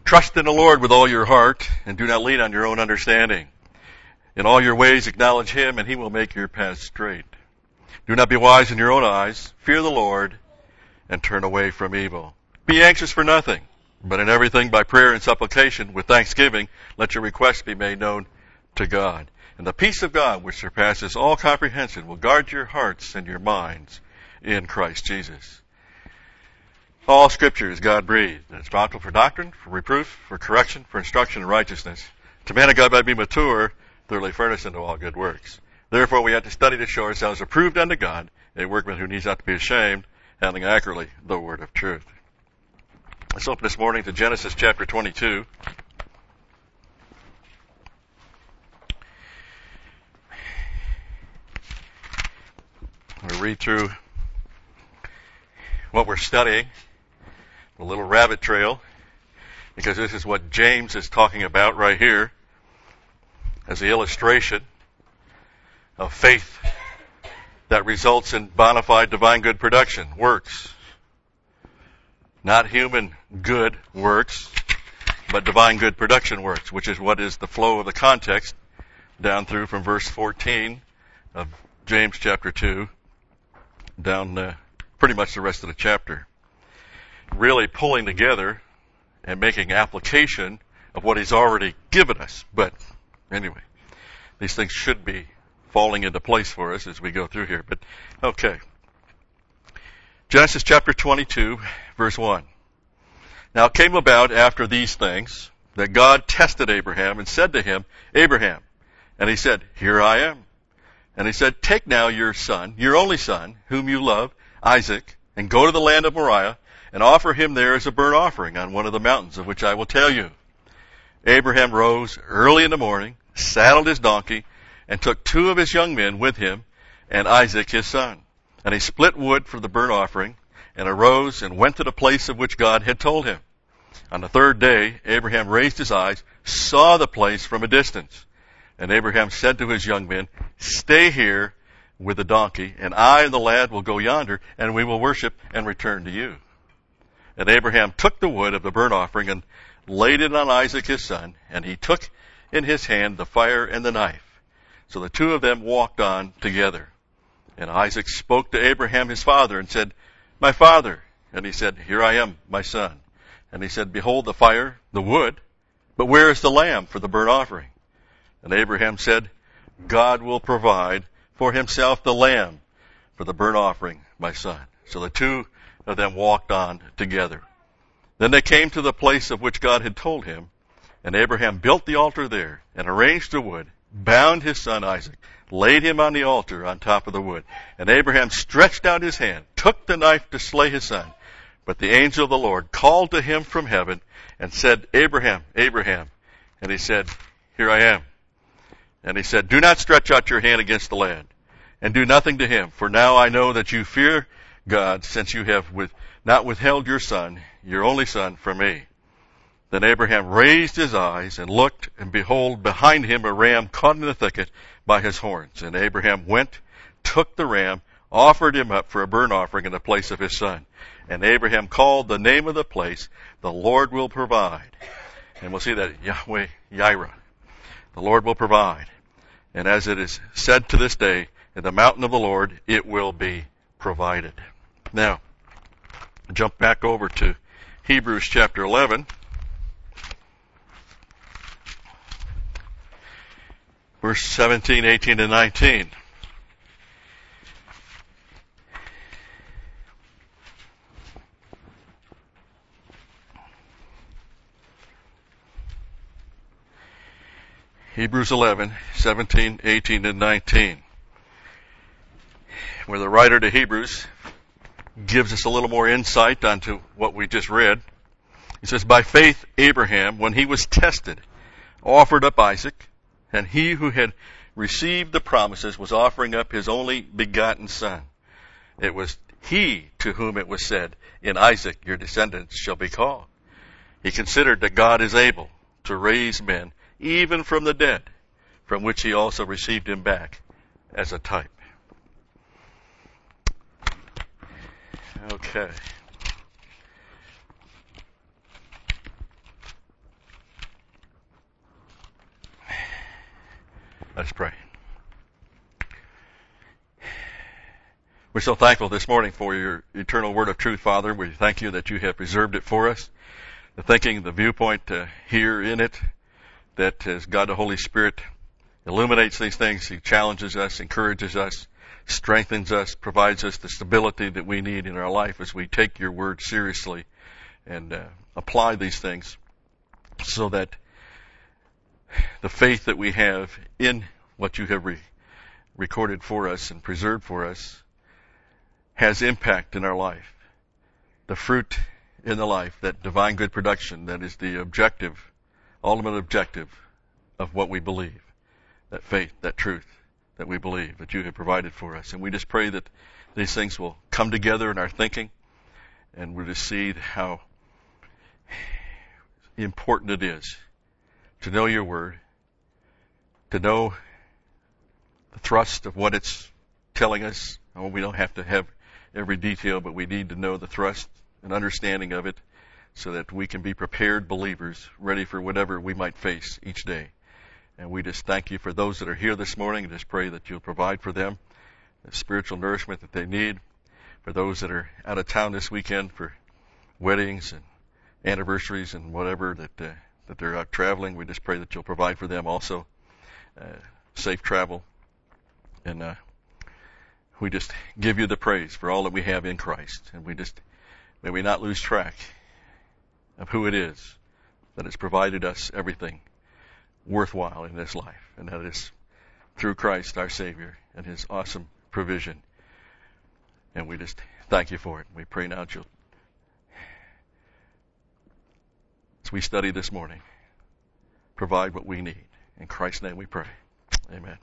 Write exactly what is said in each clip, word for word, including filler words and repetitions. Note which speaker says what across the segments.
Speaker 1: Trust in the Lord with all your heart, and do not lean on your own understanding. In all your ways acknowledge Him, and He will make your paths straight. Do not be wise in your own eyes. Fear the Lord, and turn away from evil. Be anxious for nothing, but in everything by prayer and supplication, with thanksgiving, let your requests be made known to God. And the peace of God, which surpasses all comprehension, will guard your hearts and your minds in Christ Jesus. All Scripture is God-breathed, and it's profitable for doctrine, for reproof, for correction, for instruction in righteousness. To man of God might be mature, thoroughly furnished unto all good works. Therefore we have to study to show ourselves approved unto God, a workman who needs not to be ashamed, handling accurately the word of truth. Let's open this morning to Genesis chapter twenty-two. We'll read through what we're studying, the little rabbit trail, because this is what James is talking about right here as the illustration of faith that results in bona fide divine good production, works. Not human good works, but divine good production works, which is what is the flow of the context down through from verse fourteen of James chapter two down uh, pretty much the rest of the chapter. Really pulling together and making application of what He's already given us. But anyway, these things should be falling into place for us as we go through here. But okay. Genesis chapter twenty-two, verse one. Now it came about after these things that God tested Abraham and said to him, Abraham. And he said, Here I am. And he said, Take now your son, your only son, whom you love, Isaac, and go to the land of Moriah, and offer him there as a burnt offering on one of the mountains of which I will tell you. Abraham rose early in the morning, saddled his donkey, and took two of his young men with him, and Isaac his son. And he split wood for the burnt offering, and arose and went to the place of which God had told him. On the third day, Abraham raised his eyes, saw the place from a distance. And Abraham said to his young men, Stay here with the donkey, and I and the lad will go yonder, and we will worship and return to you. And Abraham took the wood of the burnt offering and laid it on Isaac his son, and he took in his hand the fire and the knife. So the two of them walked on together. And Isaac spoke to Abraham his father and said, My father. And he said, Here I am, my son. And he said, Behold the fire, the wood, but where is the lamb for the burnt offering? And Abraham said, God will provide for himself the lamb for the burnt offering, my son. So the two of them walked on together. Then they came to the place of which God had told him, and Abraham built the altar there, and arranged the wood, bound his son Isaac, laid him on the altar on top of the wood. And Abraham stretched out his hand, took the knife to slay his son. But the angel of the Lord called to him from heaven, and said, Abraham, Abraham. And he said, Here I am. And he said, Do not stretch out your hand against the lad, and do nothing to him, for now I know that you fear God, since you have with, not withheld your son, your only son, from me. Then Abraham raised his eyes and looked, and behold, behind him a ram caught in the thicket by his horns. And Abraham went, took the ram, offered him up for a burnt offering in the place of his son. And Abraham called the name of the place, The Lord Will Provide. And we'll see that Yahweh Yireh. The Lord will provide. And as it is said to this day, in the mountain of the Lord it will be provided. Now, jump back over to Hebrews chapter eleven. Verse seventeen, eighteen, and nineteen. Hebrews eleven, seventeen, eighteen, and nineteen. Where the writer to Hebrews gives us a little more insight onto what we just read. He says, By faith Abraham, when he was tested, offered up Isaac, and he who had received the promises was offering up his only begotten son. It was he to whom it was said, In Isaac your descendants shall be called. He considered that God is able to raise men even from the dead, from which he also received him back as a type. Okay. Let's pray. We're so thankful this morning for your eternal word of truth, Father. We thank you that you have preserved it for us. The thinking, the viewpoint uh, here in it, that as God the Holy Spirit illuminates these things, He challenges us, encourages us, strengthens us, provides us the stability that we need in our life as we take your word seriously and uh, apply these things so that the faith that we have in what you have re- recorded for us and preserved for us has impact in our life. The fruit in the life, that divine good production, that is the objective, ultimate objective of what we believe. That faith, that truth that we believe that you have provided for us. And we just pray that these things will come together in our thinking and we'll just see how important it is to know your word, to know the thrust of what it's telling us. Oh, we don't have to have every detail, but we need to know the thrust and understanding of it so that we can be prepared believers, ready for whatever we might face each day. And we just thank you for those that are here this morning and just pray that you'll provide for them the spiritual nourishment that they need. For those that are out of town this weekend for weddings and anniversaries and whatever that uh, that they're out traveling, we just pray that you'll provide for them also uh, safe travel. And uh, we just give you the praise for all that we have in Christ. And we just, may we not lose track of who it is that has provided us everything worthwhile in this life. And that is through Christ our Savior and His awesome provision. And we just thank you for it. We pray now that you'll, as we study this morning, provide what we need. In Christ's name we pray. Amen.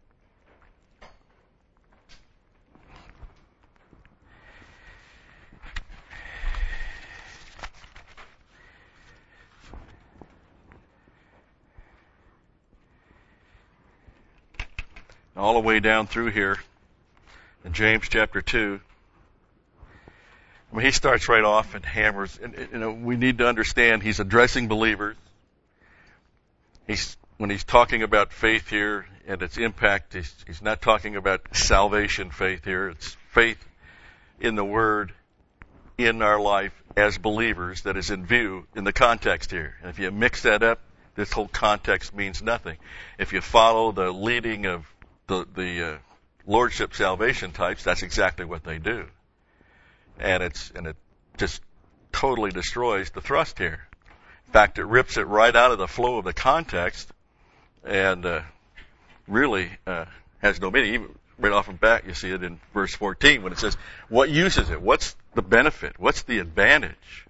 Speaker 1: All the way down through here in James chapter two, I mean, he starts right off and hammers. And, you know, we need to understand he's addressing believers. He's when he's talking about faith here and its impact, he's, he's not talking about salvation faith here. It's faith in the Word in our life as believers that is in view in the context here. And if you mix that up, this whole context means nothing. If you follow the leading of the, the uh, lordship salvation types, that's exactly what they do. And it's and it just totally destroys the thrust here. In fact, it rips it right out of the flow of the context and uh, really uh, has no meaning. Even right off the bat, you see it in verse fourteen when it says, what use is it? What's the benefit? What's the advantage?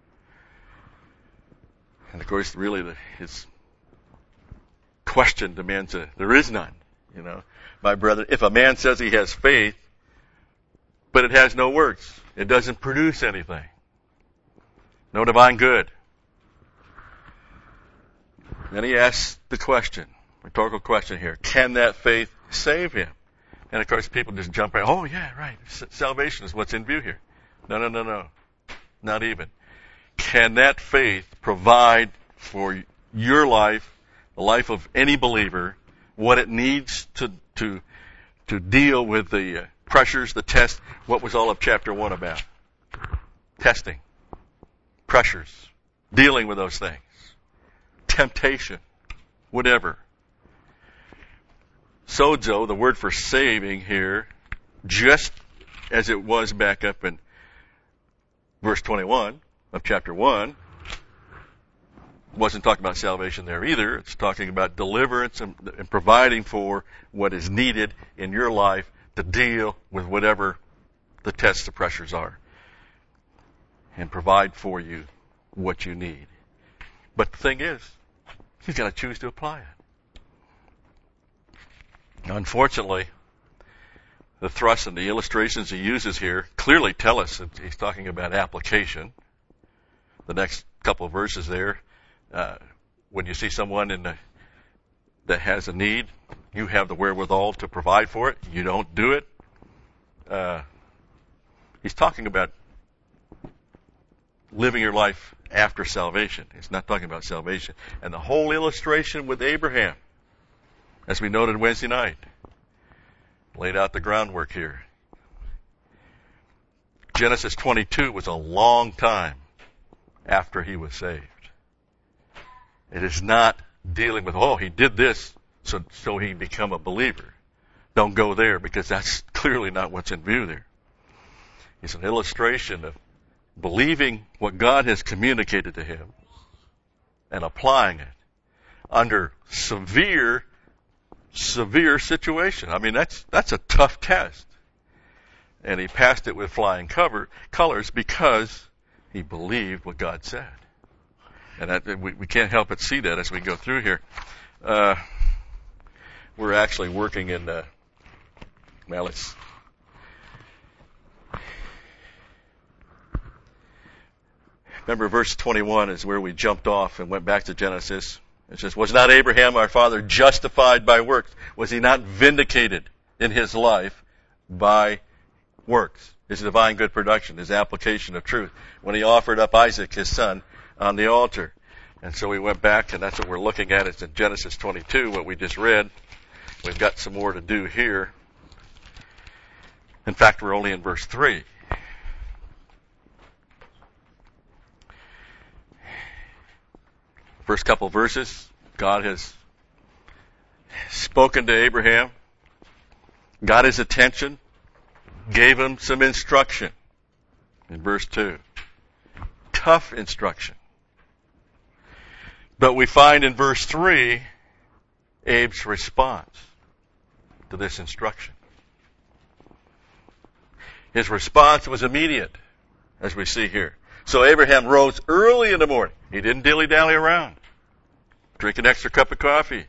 Speaker 1: And of course, really, the, his question demands a, there is none. You know, my brother, if a man says he has faith, but it has no works, it doesn't produce anything. No divine good. Then he asks the question, rhetorical question here, can that faith save him? And of course people just jump right, oh yeah, right, salvation is what's in view here. No, no, no, no, not even. Can that faith provide for your life, the life of any believer, what it needs to to to deal with the uh, pressures, the test? What was all of chapter one about? Testing, pressures, dealing with those things, temptation, whatever. Sozo, the word for saving here, just as it was back up in verse twenty-one of chapter one, wasn't talking about salvation there either. It's talking about deliverance and, and providing for what is needed in your life to deal with whatever the tests, the pressures are, and provide for you what you need. But the thing is, you've got to choose to apply it. Unfortunately, the thrust and the illustrations he uses here clearly tell us that he's talking about application. The next couple of verses there, uh, when you see someone in the, that has a need, you have the wherewithal to provide for it. You don't do it. Uh, he's talking about living your life after salvation. He's not talking about salvation. And the whole illustration with Abraham as we noted Wednesday night. Laid out the groundwork here. Genesis twenty-two was a long time after he was saved. It is not dealing with, oh, he did this, so, so he become a believer. Don't go there, because that's clearly not what's in view there. It's an illustration of believing what God has communicated to him and applying it under severe, severe situation. I mean, that's, that's a tough test. And he passed it with flying cover, colors because he believed what God said. And that, we, we can't help but see that as we go through here. Uh, we're actually working in, uh, well, it's, remember verse twenty-one is where we jumped off and went back to Genesis. It says, was not Abraham our father justified by works? Was he not vindicated in his life by works? His divine good production, his application of truth, when he offered up Isaac, his son, on the altar. And so we went back, and that's what we're looking at. It's in Genesis twenty-two, what we just read. We've got some more to do here. In fact, we're only in verse three. First couple verses, God has spoken to Abraham, got his attention, gave him some instruction. In verse two. Tough instruction. But we find in verse three, Abe's response to this instruction. His response was immediate, as we see here. So Abraham rose early in the morning. He didn't dilly-dally around. Drink an extra cup of coffee.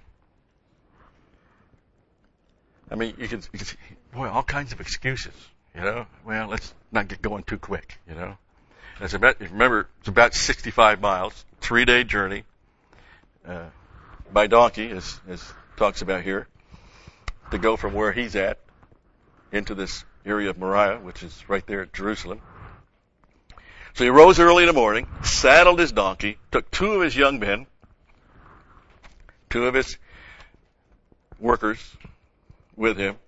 Speaker 1: I mean, you can, you can see, boy, all kinds of excuses, you know. Well, let's not get going too quick, you know. And it's about, remember, it's about sixty-five miles, three-day journey, uh, by donkey, as, as talks about here, to go from where he's at into this area of Moriah, which is right there at Jerusalem. So he rose early in the morning, saddled his donkey, took two of his young men, two of his workers with him,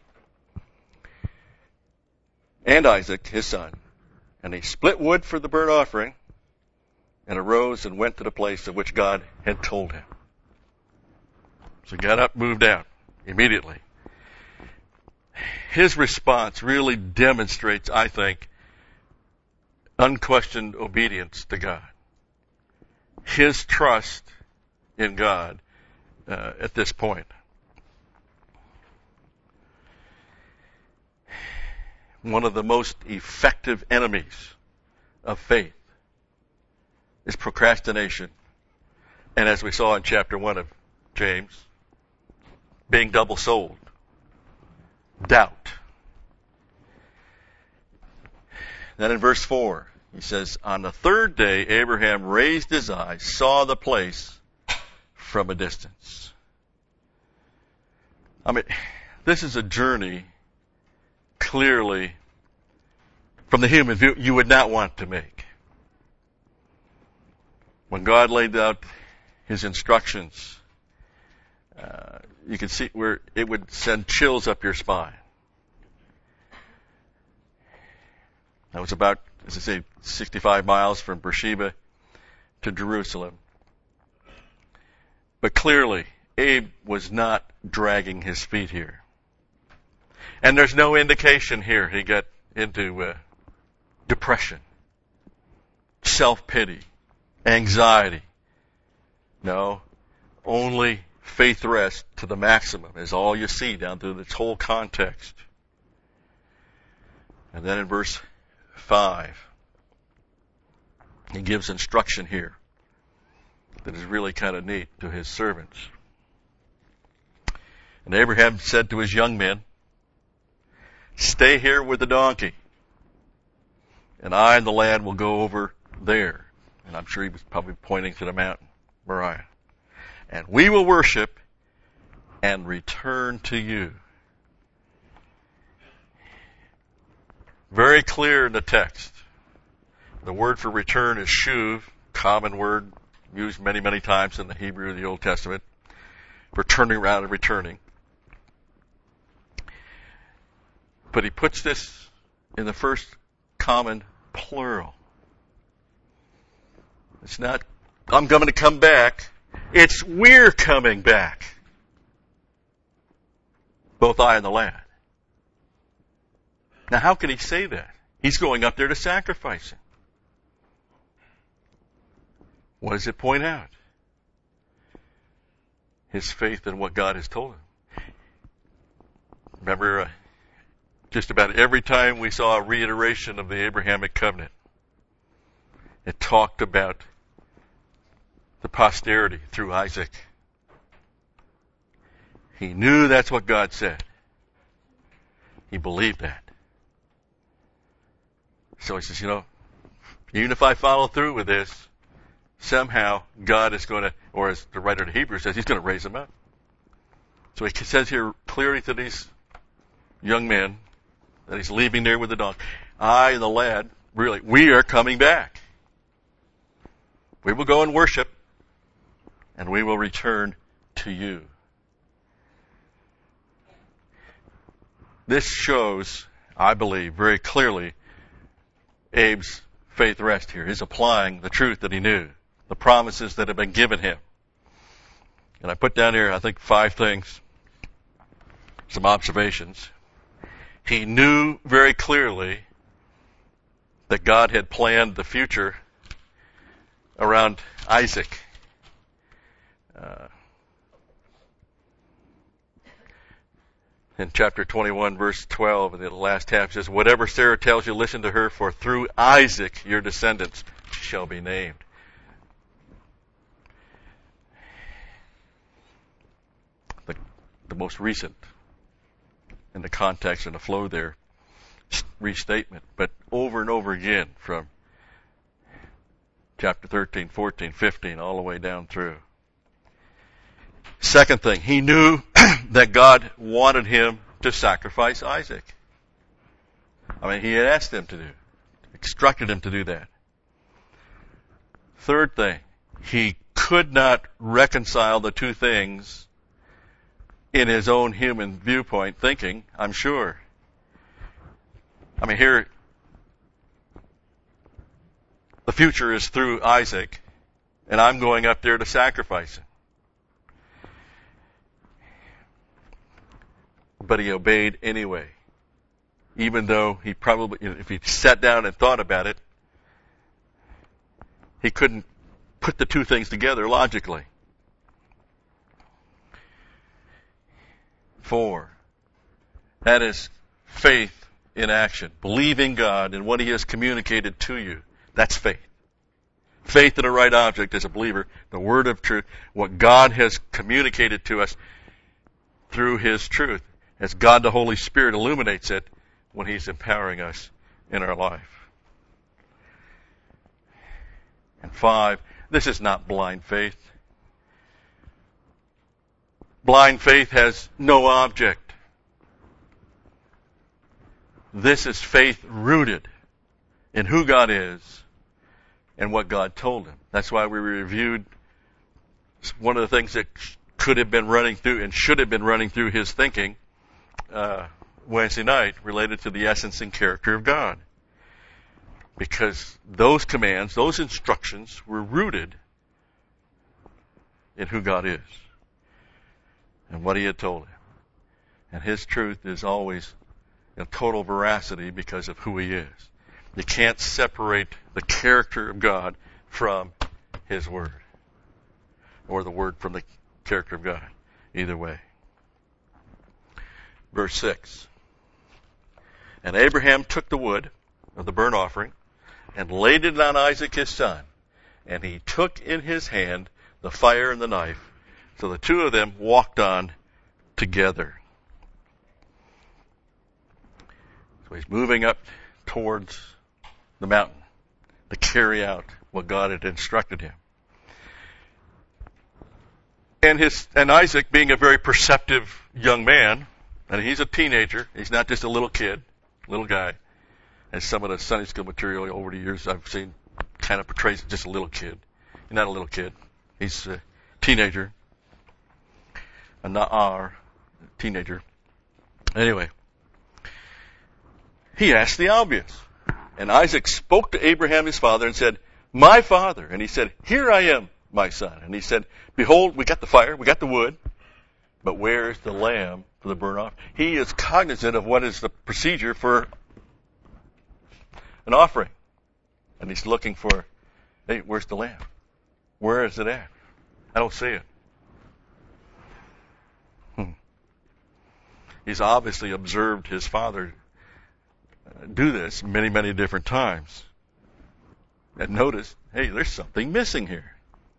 Speaker 1: and Isaac, his son, and he split wood for the burnt offering, and arose and went to the place of which God had told him. So he got up, moved out immediately. His response really demonstrates, I think, unquestioned obedience to God. His trust in God uh, at this point. One of the most effective enemies of faith is procrastination. And as we saw in chapter one of James, being double-souled. Doubt. Then in verse four, he says, on the third day, Abraham raised his eyes, saw the place from a distance. I mean, this is a journey clearly from the human view you would not want to make. When God laid out his instructions, uh, you can see where it would send chills up your spine. That was about, as I say, sixty-five miles from Beersheba to Jerusalem. But clearly, Abe was not dragging his feet here. And there's no indication here he got into uh, depression, self-pity, anxiety. No, only faith rest to the maximum is all you see down through this whole context. And then in verse five, he gives instruction here that is really kind of neat to his servants. And Abraham said to his young men, stay here with the donkey, and I and the lad will go over there. And I'm sure he was probably pointing to the mountain, Moriah. And we will worship and return to you. Very clear in the text. The word for return is shuv, common word used many, many times in the Hebrew of the Old Testament. for turning around and returning. But he puts this in the first common plural. It's not, I'm going to come back. It's, we're coming back. Both I and the lad. Now, how can he say that? He's going up there to sacrifice him. What does it point out? His faith in what God has told him. Remember, uh, just about every time we saw a reiteration of the Abrahamic covenant, it talked about the posterity through Isaac. He knew that's what God said. He believed that. So he says, you know, even if I follow through with this, somehow God is going to, or as the writer of Hebrews says, he's going to raise him up. So he says here clearly to these young men that he's leaving there with the donkey, I and the lad, really, we are coming back. We will go and worship, and we will return to you. This shows, I believe, very clearly Abe's faith rest here. He's applying the truth that he knew, the promises that have been given him. And I put down here, I think, five things, some observations. He knew very clearly that God had planned the future around Isaac. Uh, in chapter twenty-one, verse twelve, in the last half, it says, whatever Sarah tells you, listen to her, for through Isaac your descendants shall be named. The, the most recent in the context and the flow there, restatement, but over and over again from chapter thirteen, fourteen, fifteen, all the way down through. Second thing, he knew that God wanted him to sacrifice Isaac. I mean, he had asked him to do, instructed him to do that. Third thing, he could not reconcile the two things in his own human viewpoint thinking, I'm sure. I mean, here, the future is through Isaac, and I'm going up there to sacrifice him. But he obeyed anyway. Even though he probably, if he sat down and thought about it, he couldn't put the two things together logically. Four, that is faith in action. Believing God and what he has communicated to you. That's faith. Faith in the right object as a believer, the word of truth, what God has communicated to us through his truth, as God the Holy Spirit illuminates it when he's empowering us in our life. And five, this is not blind faith. Blind faith has no object. This is faith rooted in who God is and what God told him. That's why we reviewed one of the things that could have been running through and should have been running through his thinking uh, Wednesday night related to the essence and character of God. Because those commands, those instructions were rooted in who God is and what he had told him. And his truth is always in total veracity because of who he is. You can't separate the character of God from his word, or the word from the character of God. Either way. Verse six. And Abraham took the wood of the burnt offering and laid it on Isaac his son. And he took in his hand the fire and the knife. So the two of them walked on together. So he's moving up towards the mountain to carry out what God had instructed him. And his and Isaac, being a very perceptive young man, and he's a teenager, he's not just a little kid, little guy, as some of the Sunday school material over the years I've seen kind of portrays just a little kid. He's not a little kid. He's a teenager. a Na'ar, teenager. Anyway, he asked the obvious. And Isaac spoke to Abraham his father and said, my father. And he said, here I am, my son. And he said, behold, we got the fire, we got the wood, but where's the lamb for the burnt offering? He is cognizant of what is the procedure for an offering. And he's looking for, hey, where's the lamb? Where is it at? I don't see it. Hmm. He's obviously observed his father do this many, many different times. And notice, hey, there's something missing here.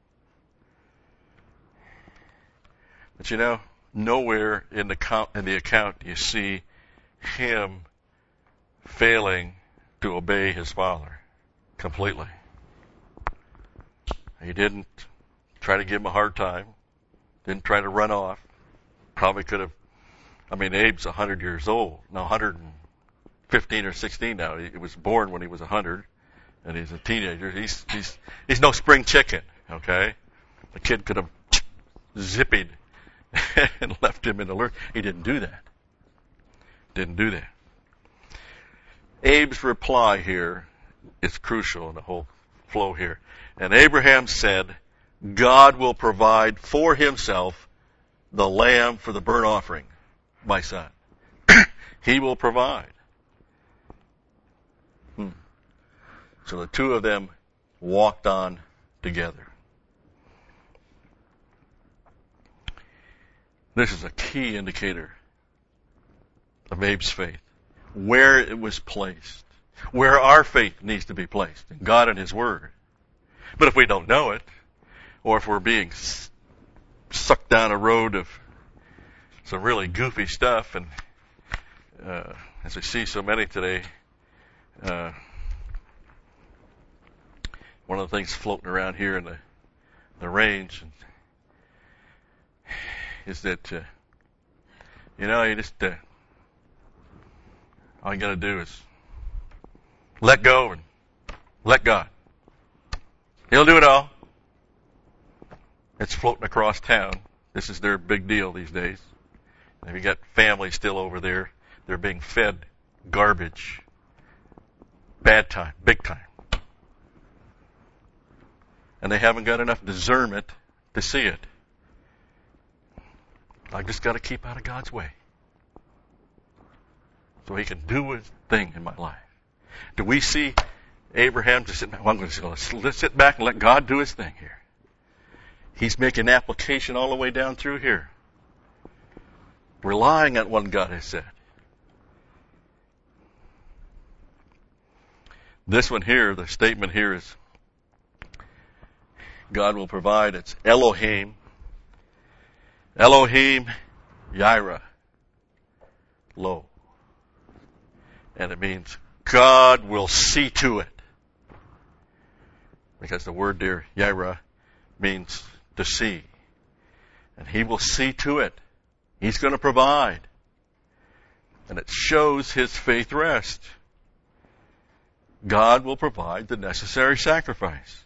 Speaker 1: But you know, nowhere in the account, in the account do you see him failing to obey his father completely. He didn't try to give him a hard time. Didn't try to run off. Probably could have. I mean, Abe's a hundred years old. No, one hundred fifteen or sixteen now. He was born when he was a hundred, and he's a teenager. He's he's he's no spring chicken. Okay, the kid could have zippied and left him in the lurch. He didn't do that. Didn't do that. Abe's reply here is crucial in the whole flow here. And Abraham said, God will provide for himself the lamb for the burnt offering, my son. He will provide. Hmm. So the two of them walked on together. This is a key indicator of Abe's faith. Where it was placed. Where our faith needs to be placed. In God and His Word. But if we don't know it, or if we're being sucked down a road of some really goofy stuff, and uh, as we see so many today, uh, one of the things floating around here in the, the range is that, uh, you know, you just, uh, all you got to do is let go and let God. He'll do it all. It's floating across town. This is their big deal these days. And you got families still over there. They're being fed garbage. Bad time. Big time. And they haven't got enough discernment to see it. I just got to keep out of God's way. So He can do His thing in my life. Do we see Abraham just sit back? Well, I'm going to let's sit back and let God do His thing here. He's making application all the way down through here. Relying on what God has said. This one here, the statement here is, God will provide. It's Elohim. Elohim Yireh. Lo. And it means God will see to it. Because the word there, Yireh, means to see. And He will see to it. He's going to provide. And it shows His faith rest. God will provide the necessary sacrifice.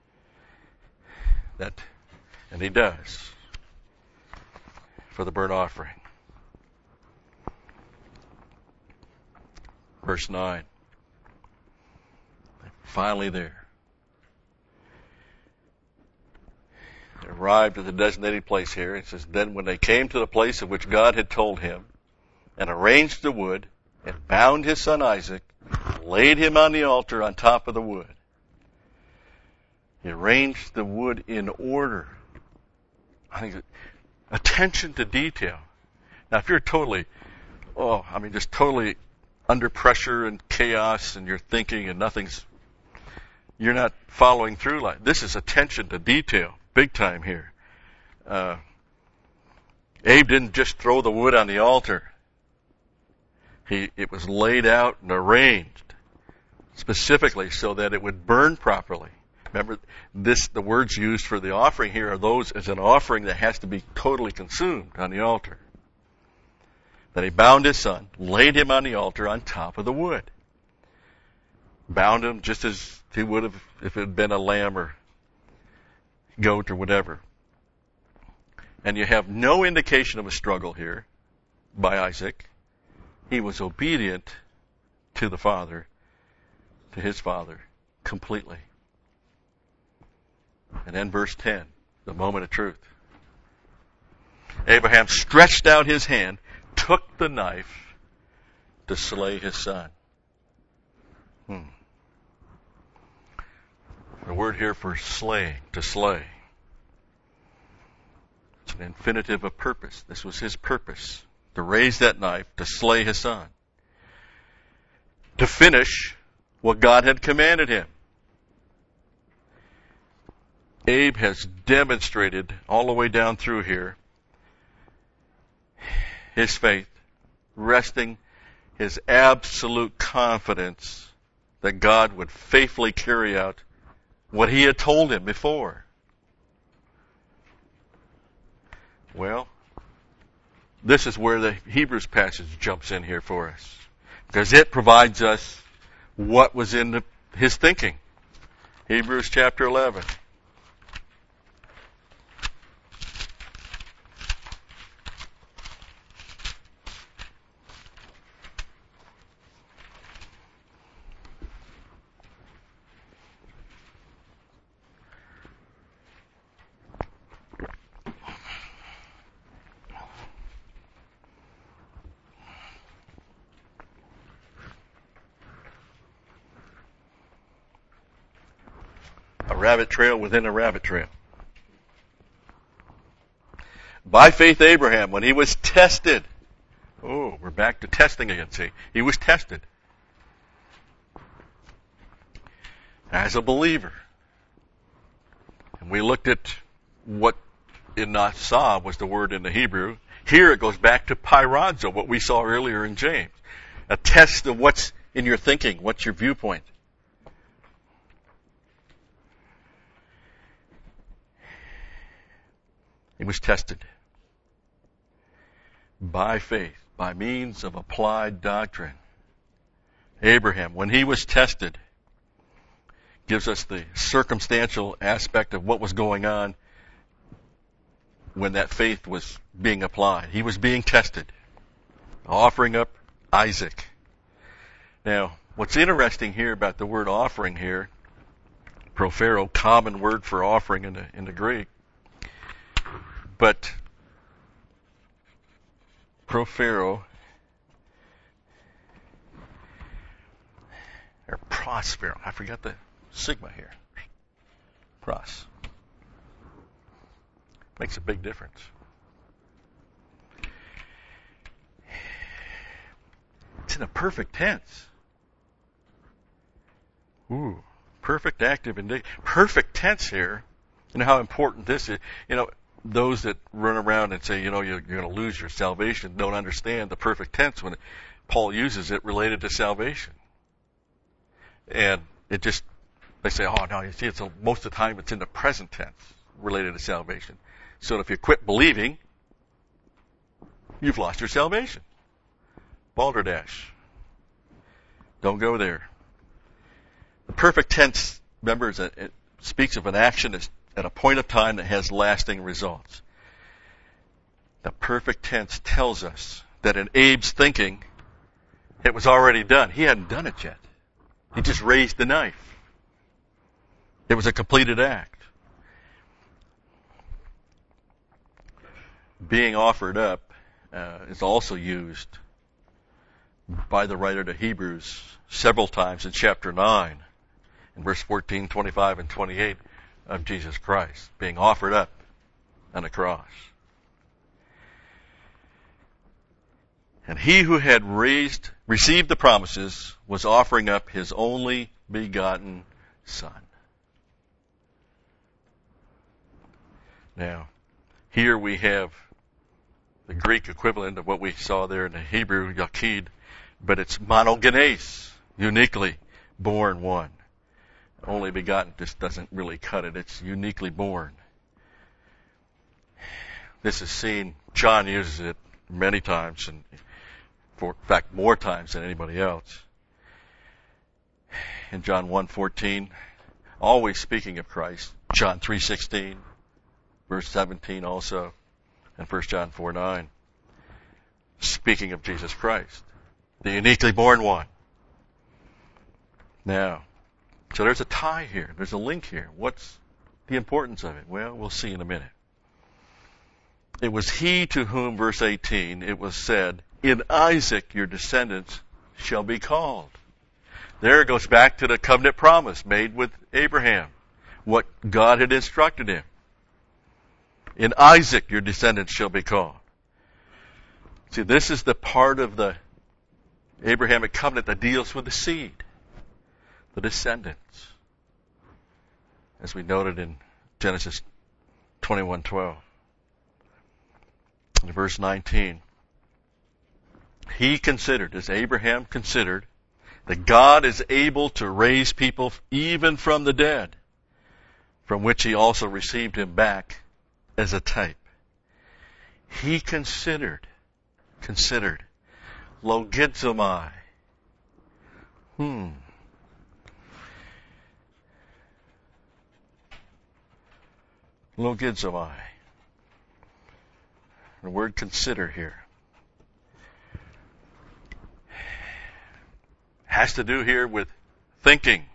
Speaker 1: That, and He does. For the burnt offering. Verse nine. Finally there. They arrived at the designated place here. It says, then when they came to the place of which God had told him, and arranged the wood, and bound his son Isaac, laid him on the altar on top of the wood. He arranged the wood in order. I think that attention to detail. Now, if you're totally, oh, I mean, just totally under pressure and chaos, and you're thinking and nothing's, you're not following through like this is attention to detail, big time here. Uh, Abe didn't just throw the wood on the altar. He, it was laid out and arranged specifically so that it would burn properly. Remember, this, the words used for the offering here are those as an offering that has to be totally consumed on the altar. Then he bound his son, laid him on the altar on top of the wood. Bound him just as he would have if it had been a lamb or goat or whatever. And you have no indication of a struggle here by Isaac. He was obedient to the father, to his father, completely. And then verse ten, the moment of truth. Abraham stretched out his hand, took the knife to slay his son. Hmm. The word here for slaying, to slay. It's an infinitive of purpose. This was his purpose, to raise that knife, to slay his son. To finish what God had commanded him. Abe has demonstrated all the way down through here his faith, resting his absolute confidence that God would faithfully carry out what he had told him before. Well, this is where the Hebrews passage jumps in here for us, because it provides us what was in the, his thinking. Hebrews chapter eleven. A rabbit trail within a rabbit trail. By faith Abraham, when he was tested. Oh, we're back to testing again, see. He was tested. As a believer. And we looked at what in Nasah was the word in the Hebrew. Here it goes back to pyrazo, what we saw earlier in James. A test of what's in your thinking, what's your viewpoint. He was tested by faith, by means of applied doctrine. Abraham, when he was tested, gives us the circumstantial aspect of what was going on when that faith was being applied. He was being tested, offering up Isaac. Now, what's interesting here about the word offering here, profero, common word for offering in the, in the Greek, but profero, or prospero, I forgot the sigma here. Pros. Makes a big difference. It's in a perfect tense. Ooh, perfect active indicative. Perfect tense here. You know how important this is. You know, those that run around and say, you know, you're, you're going to lose your salvation don't understand the perfect tense when Paul uses it related to salvation. And it just, they say, oh, no, you see, it's a, most of the time it's in the present tense related to salvation. So if you quit believing, you've lost your salvation. Balderdash. Don't go there. The perfect tense, remember, is a, it speaks of an action that's at a point of time that has lasting results. The perfect tense tells us that in Abe's thinking, it was already done. He hadn't done it yet. He just raised the knife. It was a completed act. Being offered up uh, is also used by the writer to Hebrews several times in chapter nine, in verse fourteen, twenty-five, and twenty-eight of Jesus Christ, being offered up on the cross. And he who had raised, received the promises was offering up his only begotten Son. Now, here we have the Greek equivalent of what we saw there in the Hebrew, Yaqid, but it's monogenes, uniquely born one. Only begotten just doesn't really cut it. It's uniquely born. This is seen, John uses it many times, and for in fact more times than anybody else. In John one fourteen, always speaking of Christ. John three sixteen, verse seventeen also. and First John four nine, speaking of Jesus Christ, the uniquely born one. Now, so there's a tie here. There's a link here. What's the importance of it? Well, we'll see in a minute. It was he to whom, verse eighteen, it was said, in Isaac your descendants shall be called. There it goes back to the covenant promise made with Abraham, what God had instructed him. In Isaac your descendants shall be called. See, this is the part of the Abrahamic covenant that deals with the seed, the descendants, as we noted in Genesis twenty-one twelve. In verse nineteen, he considered, as Abraham considered, that God is able to raise people even from the dead, from which he also received him back as a type. He considered, considered, logizomai. Hmm. Logizomai. The word consider here has to do here with thinking,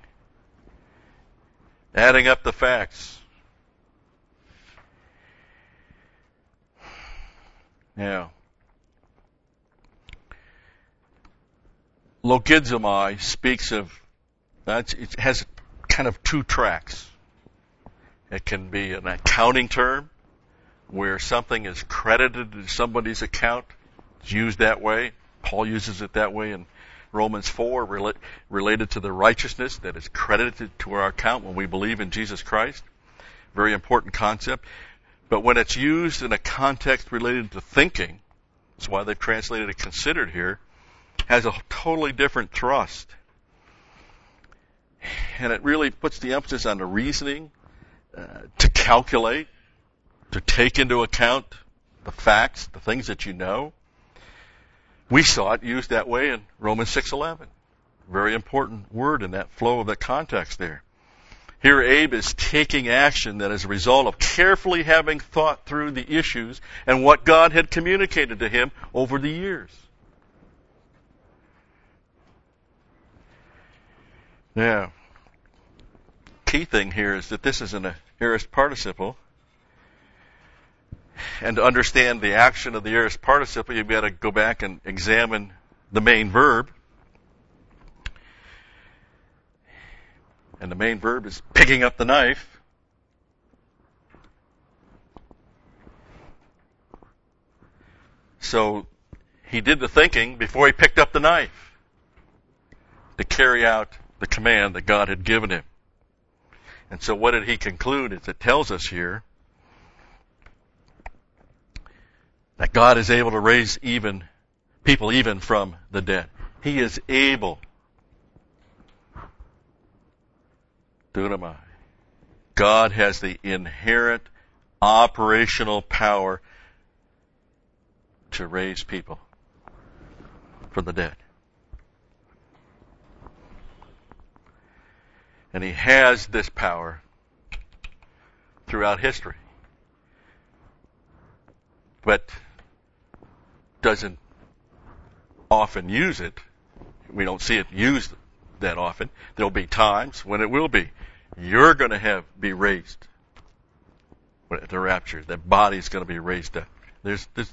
Speaker 1: adding up the facts. Now, logizomai speaks of, that's, it has kind of two tracks. It can be an accounting term, where something is credited to somebody's account. It's used that way. Paul uses it that way in Romans four, rela- related to the righteousness that is credited to our account when we believe in Jesus Christ. Very important concept. But when it's used in a context related to thinking, that's why they've translated it considered here, has a totally different thrust. And it really puts the emphasis on the reasoning, uh, to calculate, to take into account the facts, the things that you know. We saw it used that way in Romans six eleven. Very important word in that flow of that context there. Here Abe is taking action that is a result of carefully having thought through the issues and what God had communicated to him over the years. Now, key thing here is that this is an aorist participle. And to understand the action of the aorist participle, you've got to go back and examine the main verb. And the main verb is picking up the knife. So he did the thinking before he picked up the knife to carry out the command that God had given him. And so what did he conclude? As it tells us here, that God is able to raise even people even from the dead. He is able. Dunamai. God has the inherent operational power to raise people from the dead. And he has this power throughout history. But doesn't often use it. We don't see it used that often. There'll be times when it will be. You're going to have be raised at the rapture. That body's going to be raised up. There's, there's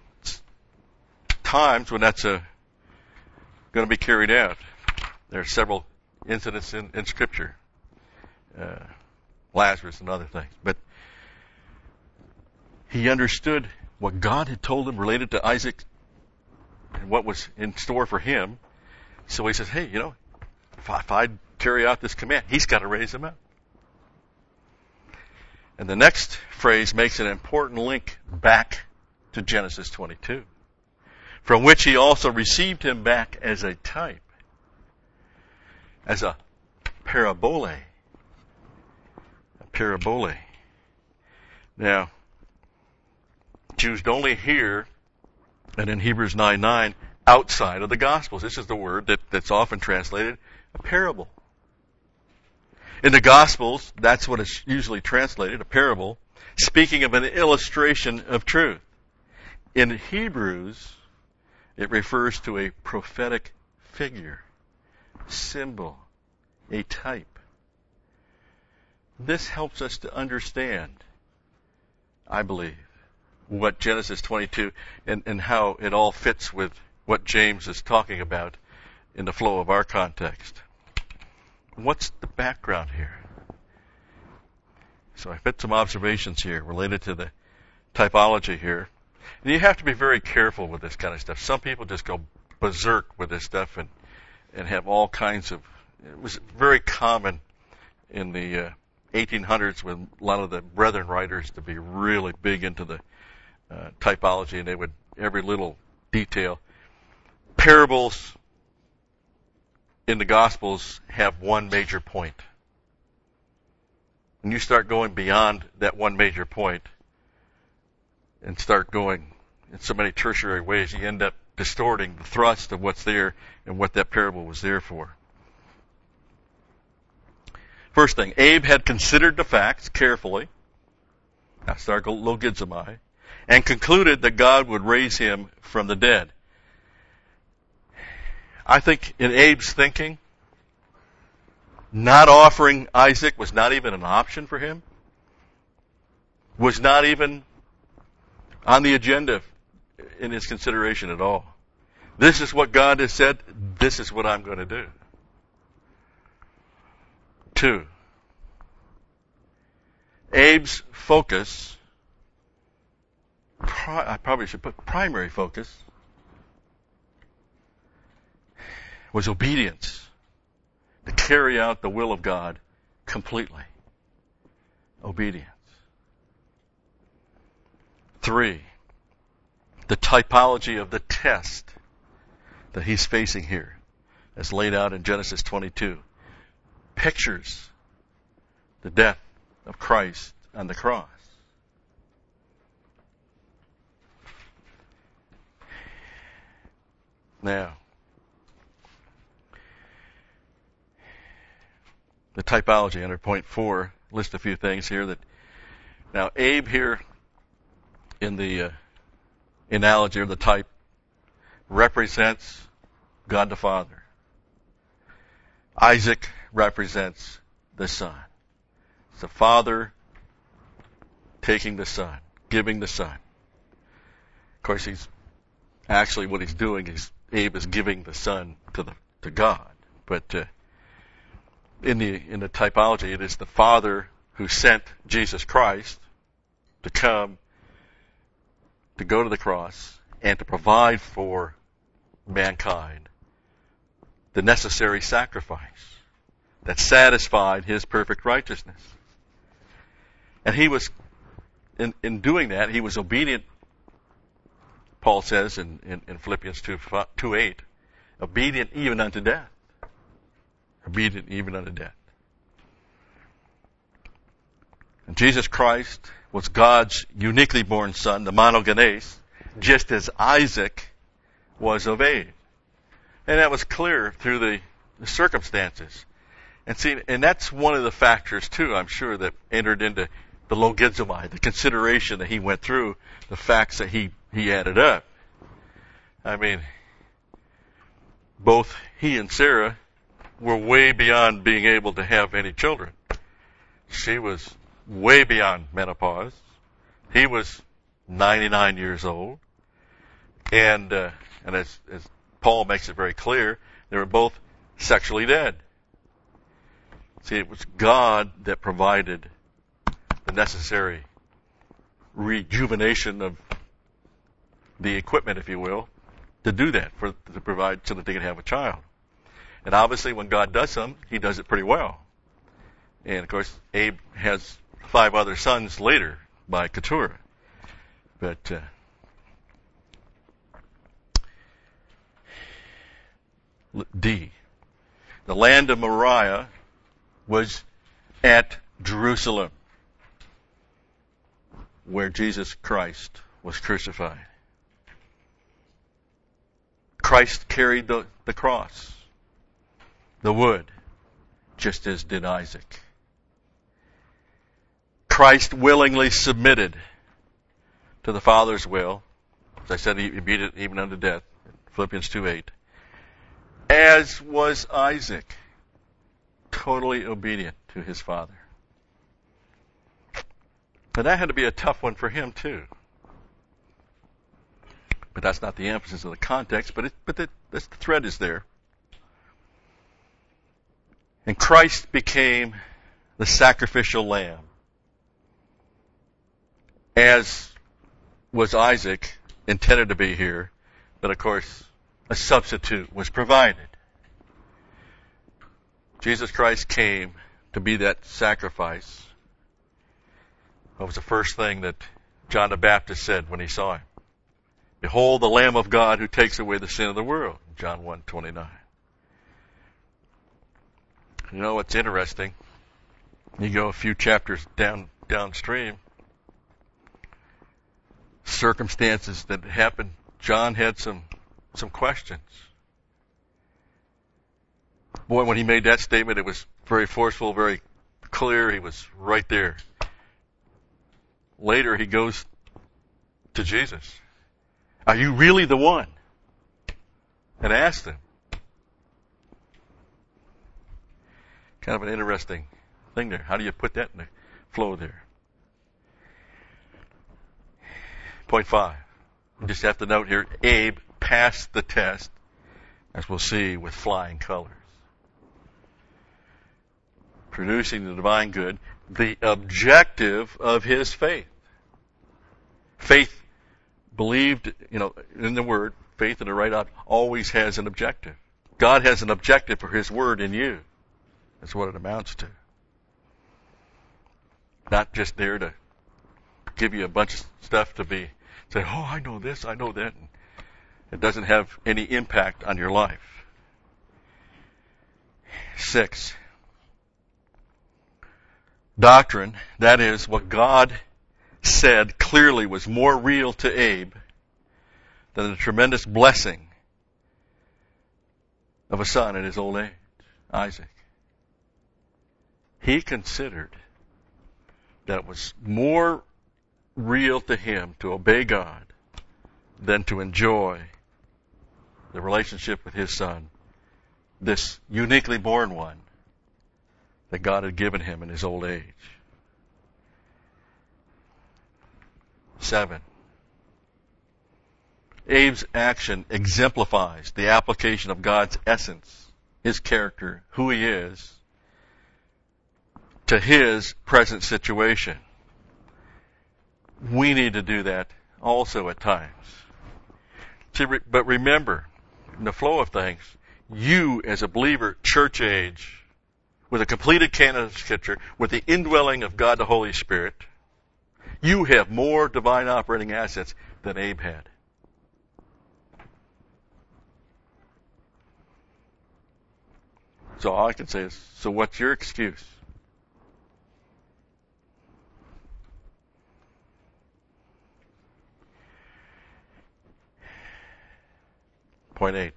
Speaker 1: times when that's a, going to be carried out. There are several incidents in, in Scripture, uh, Lazarus and other things. But he understood what God had told him related to Isaac and what was in store for him. So he says, hey, you know, if I, if I carry out this command, he's got to raise him up. And the next phrase makes an important link back to Genesis twenty-two, from which he also received him back as a type, as a parabole. A parabole. Now, it's used only here and in Hebrews nine nine outside of the Gospels. This is the word that, that's often translated a parable. In the Gospels, that's what it's usually translated, a parable, speaking of an illustration of truth. In Hebrews, it refers to a prophetic figure, symbol, a type. This helps us to understand, I believe, what Genesis twenty-two and, and how it all fits with what James is talking about in the flow of our context. What's the background here? So I put some observations here related to the typology here. And you have to be very careful with this kind of stuff. Some people just go berserk with this stuff and, and have all kinds of... It was very common in the uh, eighteen hundreds with a lot of the Brethren writers to be really big into the uh, typology, and they would, every little detail. Parables in the Gospels have one major point. When you start going beyond that one major point and start going in so many tertiary ways, you end up distorting the thrust of what's there and what that parable was there for. First thing, Abe had considered the facts carefully. That's our logizomai, and concluded that God would raise him from the dead. I think in Abe's thinking, not offering Isaac was not even an option for him, was not even on the agenda in his consideration at all. This is what God has said, this is what I'm going to do. Two, Abe's focus, I probably should put primary focus, was obedience, to carry out the will of God completely. Obedience. Three, the typology of the test that he's facing here, as laid out in Genesis twenty-two, pictures the death of Christ on the cross. Now, the typology under point four lists a few things here that, now Abe here in the uh, analogy or the type represents God the Father. Isaac represents the Son. It's the Father taking the Son, giving the Son. Of course, he's actually what he's doing is Abe is giving the Son to the to God, but uh, in the in the typology, it is the Father who sent Jesus Christ to come, to go to the cross, and to provide for mankind the necessary sacrifice that satisfied his perfect righteousness. And he was, in, in doing that, he was obedient, Paul says in, in, in Philippians two eight, obedient even unto death. Obedient even unto death. And Jesus Christ was God's uniquely born son, the monogenes, just as Isaac was of Abe. And that was clear through the, the circumstances. And see, and that's one of the factors too, I'm sure, that entered into the logizomai, the consideration that he went through, the facts that he, he added up. I mean, both he and Sarah were way beyond being able to have any children. She was way beyond menopause. He was ninety-nine years old. And, uh, and as, as Paul makes it very clear, they were both sexually dead. See, it was God that provided the necessary rejuvenation of the equipment, if you will, to do that, for to provide so that they could have a child. And obviously when God does something, he does it pretty well. And of course, Abe has five other sons later by Keturah. But, uh, D. The land of Moriah was at Jerusalem, where Jesus Christ was crucified. Christ carried the, the cross, the wood, just as did Isaac. Christ willingly submitted to the Father's will As I said, he beat it even unto death. Philippians two eight. As was Isaac, totally obedient to his father. And that had to be a tough one for him too. But that's not the emphasis of the context, but it, but the, the thread is there. And Christ became the sacrificial lamb, as was Isaac intended to be here, but of course a substitute was provided. Jesus Christ came to be that sacrifice. That was the first thing that John the Baptist said when he saw him. Behold the Lamb of God who takes away the sin of the world. John one twenty-nine. You know what's interesting? You go a few chapters down downstream. Circumstances that happened. John had some some questions. Boy, when he made that statement, it was very forceful, very clear. He was right there. Later, he goes to Jesus. Are you really the one? And asked him. Kind of an interesting thing there. How do you put that in the flow there? Point five. You just have to note here, Abe passed the test, as we'll see, with flying colors. Producing the divine good, the objective of his faith. Faith believed, you know, in the Word, faith in the right object, always has an objective. God has an objective for His Word in you. That's what it amounts to. Not just there to give you a bunch of stuff to be, say, oh, I know this, I know that. And it doesn't have any impact on your life. Six. Doctrine, that is, what God said clearly was more real to Abe than the tremendous blessing of a son in his old age, Isaac. He considered that it was more real to him to obey God than to enjoy the relationship with his son, this uniquely born one that God had given him in his old age. Seven. Abe's action exemplifies the application of God's essence, His character, who He is, to his present situation. We need to do that also at times. See, but remember, in the flow of things, you as a believer, church age, with a completed canon of Scripture, with the indwelling of God the Holy Spirit, you have more divine operating assets than Abe had. So all I can say is, so what's your excuse? Point eight.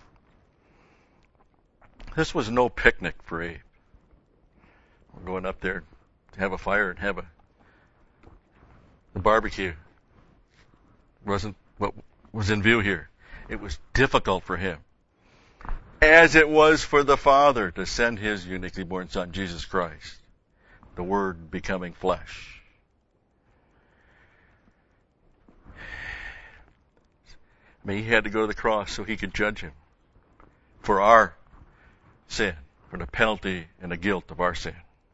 Speaker 1: This was no picnic for Abe. We're going up there to have a fire and have a the barbecue. Wasn't what was in view here. It was difficult for him, as it was for the Father to send His uniquely born Son, Jesus Christ, the Word becoming flesh. I mean, He had to go to the cross so He could judge him for our sin, for the penalty and the guilt of our sin.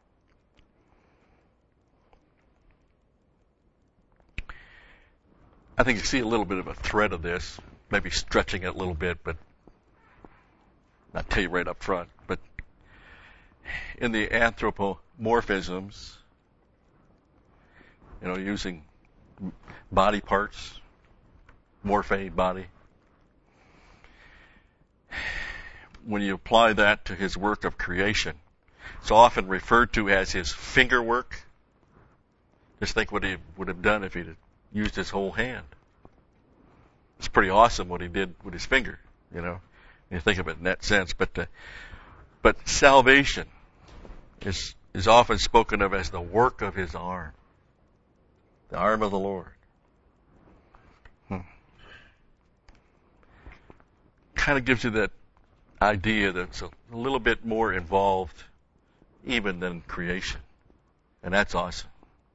Speaker 1: I think you see a little bit of a thread of this, maybe stretching it a little bit, but I'll tell you right up front. But in the anthropomorphisms, you know, using body parts, morphe, body, when you apply that to His work of creation, it's often referred to as His finger work. Just think what He would have done if He'd used His whole hand. It's pretty awesome what He did with His finger, you know. You think of it in that sense. But uh, but salvation is is often spoken of as the work of His arm, the arm of the Lord. Hmm. kind of gives you that idea that it's a little bit more involved even than creation. And that's awesome.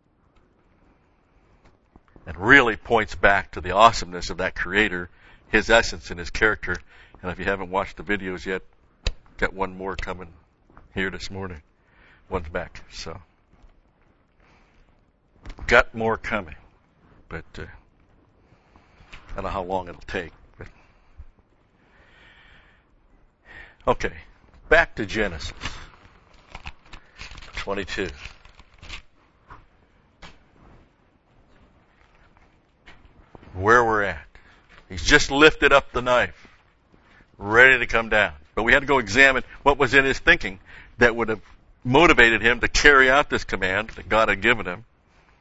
Speaker 1: And really points back to the awesomeness of that Creator, His essence and His character. And if you haven't watched the videos yet, got one more coming here this morning. One's back. So, got more coming. But uh, I don't know how long it'll take. But. Okay, back to Genesis twenty-two. Where we're at. He's just lifted up the knife, ready to come down. But we had to go examine what was in his thinking that would have motivated him to carry out this command that God had given him.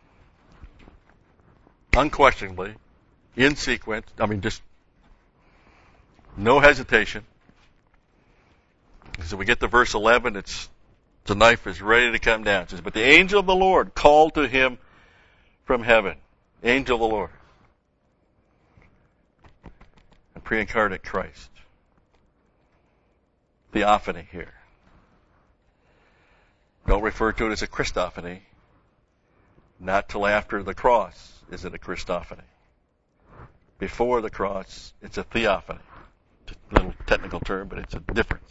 Speaker 1: Unquestionably, in sequence, I mean, just no hesitation. So we get to verse eleven, it's the knife is ready to come down. It says, but the angel of the Lord called to him from heaven. Angel of the Lord. A pre-incarnate Christ. Theophany here. Don't refer to it as a Christophany. Not till after the cross is it a Christophany. Before the cross, it's a theophany. It's a little technical term, but it's a difference.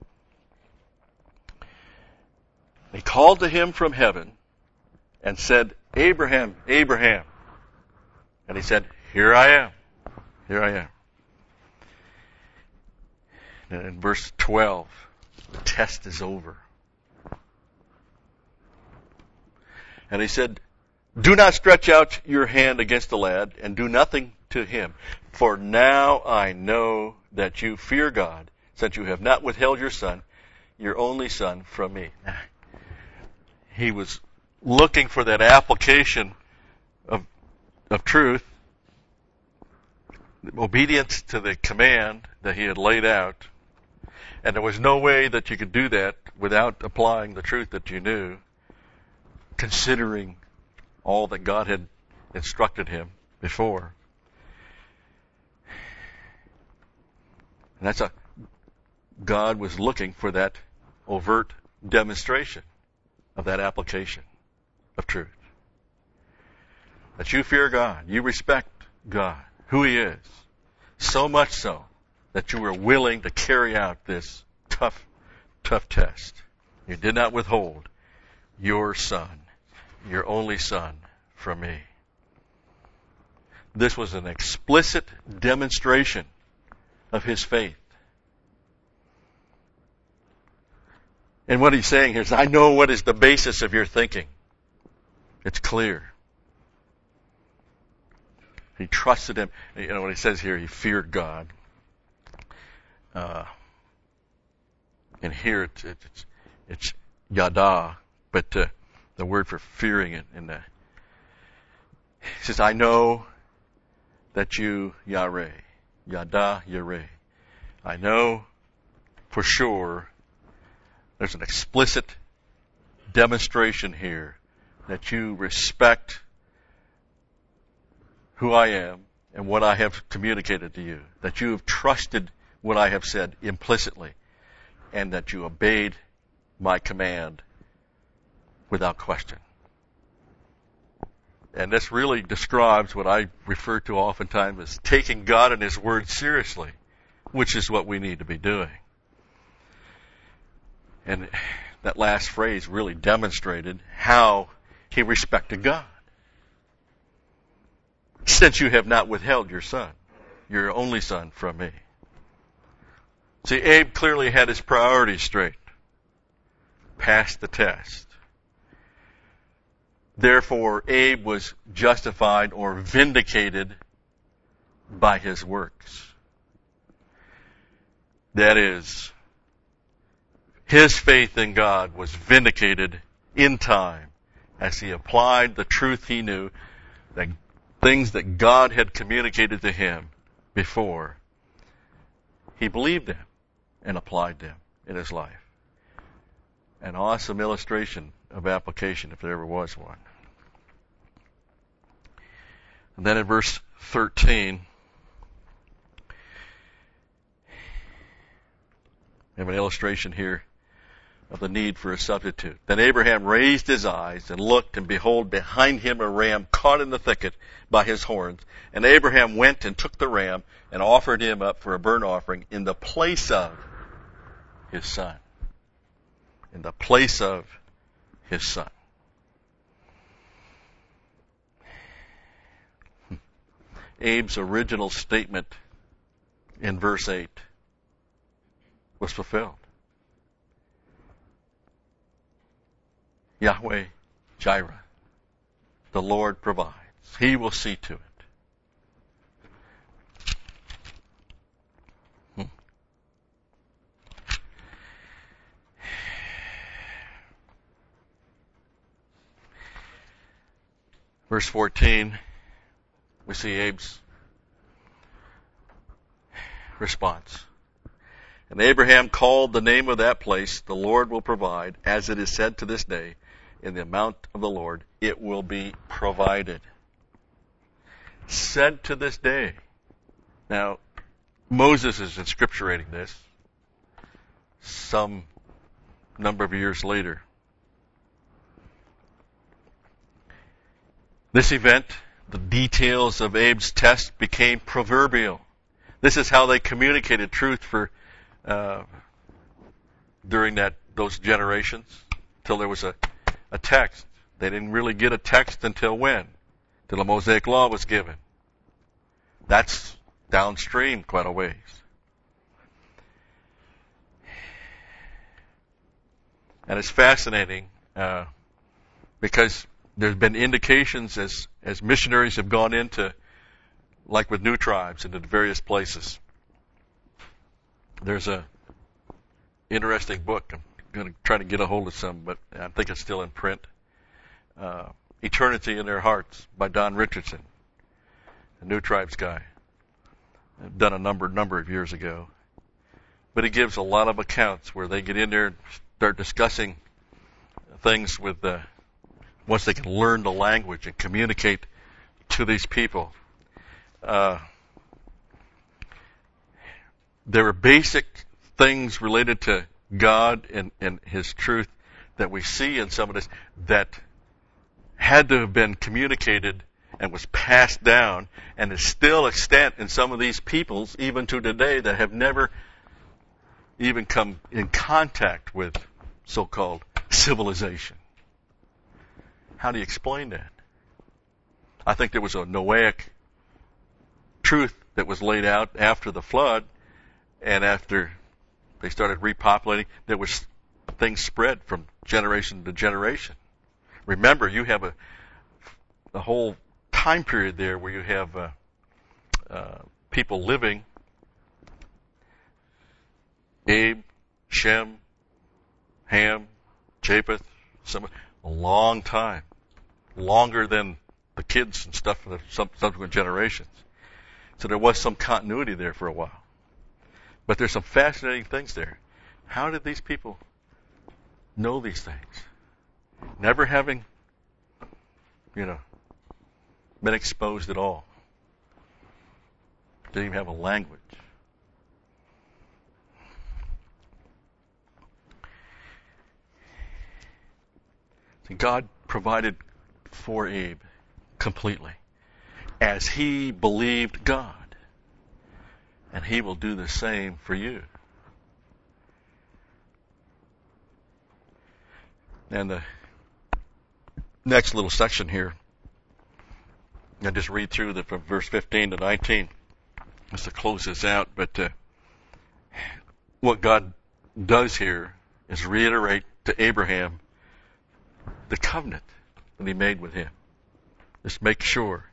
Speaker 1: He called to him from heaven and said, Abraham, Abraham. And he said, here I am. Here I am. And in verse twelve, the test is over. And he said, do not stretch out your hand against the lad and do nothing to him. For now I know that you fear God, since you have not withheld your son, your only son, from me. He was looking for that application of, of truth, obedience to the command that he had laid out. And there was no way that you could do that without applying the truth that you knew, considering all that God had instructed him before. And that's a, God was looking for that overt demonstration of that application of truth. That you fear God, you respect God, who He is, so much so that you were willing to carry out this tough, tough test. You did not withhold your son, your only son, from me. This was an explicit demonstration of his faith. And what he's saying here is, I know what is the basis of your thinking. It's clear. He trusted him. You know what he says here, he feared God. Uh, and here it's, it's, it's yada, but uh, the word for fearing it. In the, he says, I know that you, Yahweh, yada, Yahweh. I know for sure there's an explicit demonstration here that you respect who I am and what I have communicated to you, that you have trusted what I have said implicitly, and that you obeyed my command without question. And this really describes what I refer to oftentimes as taking God and His Word seriously, which is what we need to be doing. And that last phrase really demonstrated how he respected God. Since you have not withheld your son, your only son, from me. See, Abe clearly had his priorities straight. Passed the test. Therefore, Abe was justified or vindicated by his works. That is, his faith in God was vindicated in time as he applied the truth he knew, the things that God had communicated to him before. He believed them and applied them in his life. An awesome illustration of application, if there ever was one. And then in verse thirteen, We have an illustration here of the need for a substitute. Then Abraham raised his eyes and looked, and behold, behind him a ram caught in the thicket by his horns. And Abraham went and took the ram and offered him up for a burnt offering in the place of his son. In the place of his son. Abe's original statement in verse eight was fulfilled. Yahweh Jireh, the Lord provides. He will see to it. Hmm. Verse fourteen, we see Abe's response. And Abraham called the name of that place, the Lord will provide, as it is said to this day, in the amount of the Lord, it will be provided. Said to this day. Now, Moses is inscripturating this some number of years later. This event, the details of Abe's test became proverbial. This is how they communicated truth for uh, during that those generations, till there was a, a text. They didn't really get a text until when? Till the Mosaic Law was given. That's downstream quite a ways. And it's fascinating uh, because there's been indications as as missionaries have gone into, like with new tribes, into various places. There's a interesting book. I'm going to try to get a hold of some, but I think it's still in print. Uh, Eternity in Their Hearts by Don Richardson, a New Tribes guy. I've done a number number of years ago. But he gives a lot of accounts where they get in there and start discussing things with the, once they can learn the language and communicate to these people. Uh, there are basic things related to God and, and His truth that we see in some of this that had to have been communicated and was passed down and is still extant in some of these peoples even to today that have never even come in contact with so-called civilization. How do you explain that? I think there was a Noahic truth that was laid out after the flood, and after they started repopulating, there was things spread from generation to generation. Remember, you have a, a whole time period there where you have uh, uh, people living. Abe, Shem, Ham, Japheth, some a long time, longer than the kids and stuff in the subsequent generations. So there was some continuity there for a while. But there's some fascinating things there. How did these people know these things? Never having, you know, been exposed at all. Didn't even have a language. See, God provided for Abe completely as he believed God. And He will do the same for you. And the next little section here, I'll just read through the, from verse fifteen to nineteen, just to close this out. But uh, what God does here is reiterate to Abraham the covenant that He made with him. Just make sure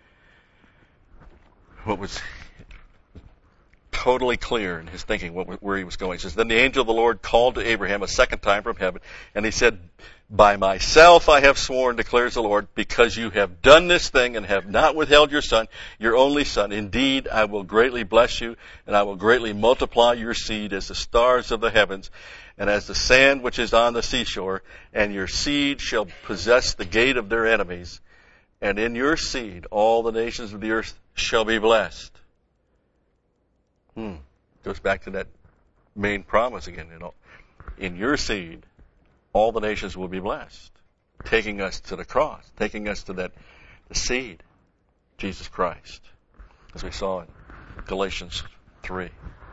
Speaker 1: what was totally clear in his thinking what, where he was going. He says, then the angel of the Lord called to Abraham a second time from heaven, and he said, by myself I have sworn, declares the Lord, because you have done this thing and have not withheld your son, your only son. Indeed, I will greatly bless you, and I will greatly multiply your seed as the stars of the heavens, and as the sand which is on the seashore, and your seed shall possess the gate of their enemies, and in your seed all the nations of the earth shall be blessed. Hmm. Goes back to that main promise again. You know, in your seed, all the nations will be blessed, taking us to the cross, taking us to that the seed, Jesus Christ, as we saw in Galatians three.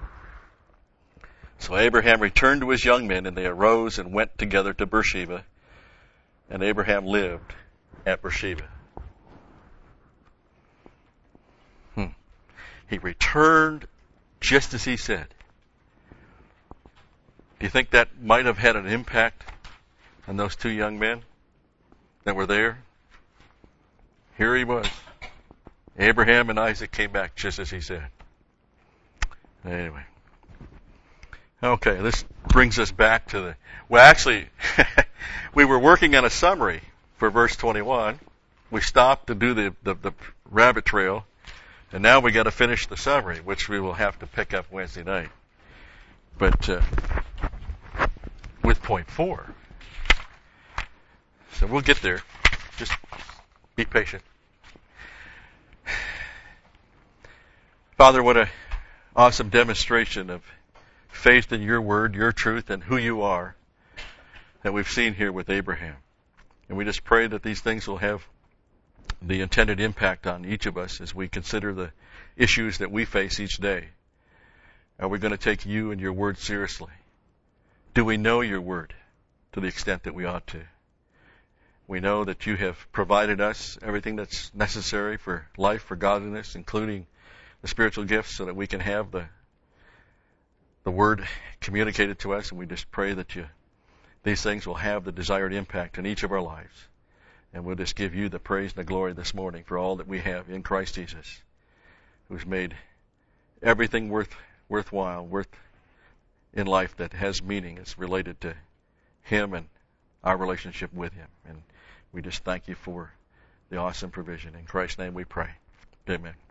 Speaker 1: So Abraham returned to his young men, and they arose and went together to Beersheba, and Abraham lived at Beersheba. Hmm. He returned just as he said. Do you think that might have had an impact on those two young men that were there? Here he was. Abraham and Isaac came back just as he said. Anyway. Okay, this brings us back to the... Well, actually, we were working on a summary for verse twenty-one. We stopped to do the, the, the rabbit trail, and now we got to finish the summary, which we will have to pick up Wednesday night. But uh, with point four. So we'll get there. Just be patient. Father, what an awesome demonstration of faith in your word, your truth, and who you are that we've seen here with Abraham. And we just pray that these things will have the intended impact on each of us as we consider the issues that we face each day. Are we going to take you and your word seriously? Do we know your word to the extent that we ought to? We know that you have provided us everything that's necessary for life, for godliness, including the spiritual gifts, so that we can have the the word communicated to us, and we just pray that you these things will have the desired impact in each of our lives. And we'll just give you the praise and the glory this morning for all that we have in Christ Jesus, who's made everything worth worthwhile, worth in life that has meaning. It's related to him and our relationship with him. And we just thank you for the awesome provision. In Christ's name we pray. Amen.